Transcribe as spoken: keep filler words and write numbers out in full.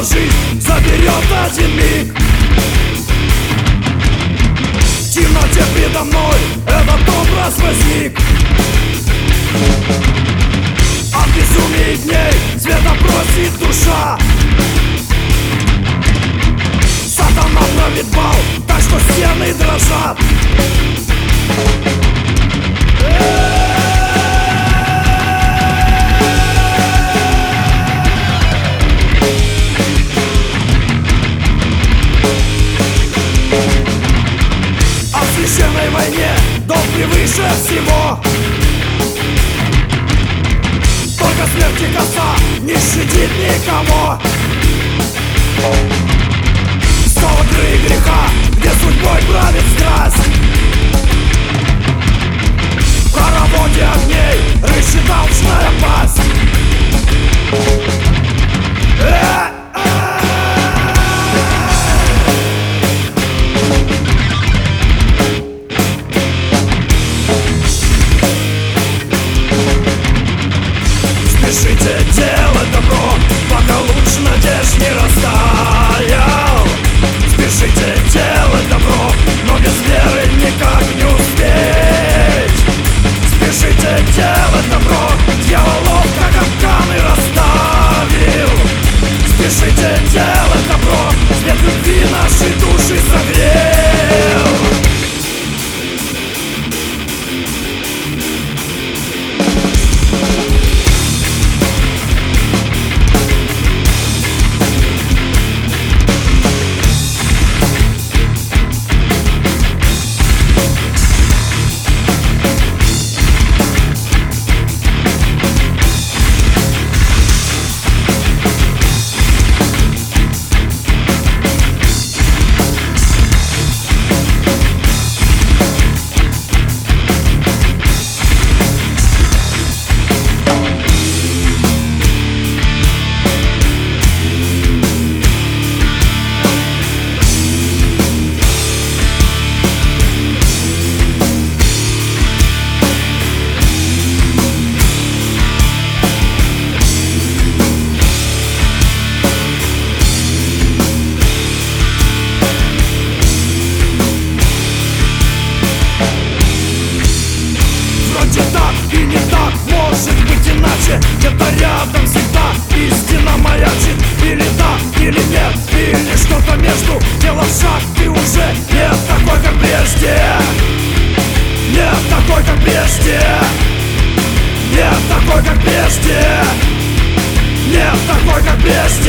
жизнь заберет один миг. В темноте передо мной этот образ возник. От безумия дней света просит душа. Сатана правит бал, так что стены дрожат. О священной войне долг превыше всего. Только смерти коса не щадит никого. Снова кры греха, где судьбой правит страсть. В хороводе огней рычит алчная пасть. Спешите делать добро, пока луч надежд не растаял. Спешите делать добро, но без веры никак не успеть. Спешите делать добро, дьяволов как капканы расставил. Спешите делать добро, свет любви наши души согрел. Где-то рядом всегда истина маячит. Или да, или нет, или что-то между. Делав шаг, ты уже нет такой, как прежде. Нет такой, как прежде. Нет такой, как прежде. Нет такой, как прежде.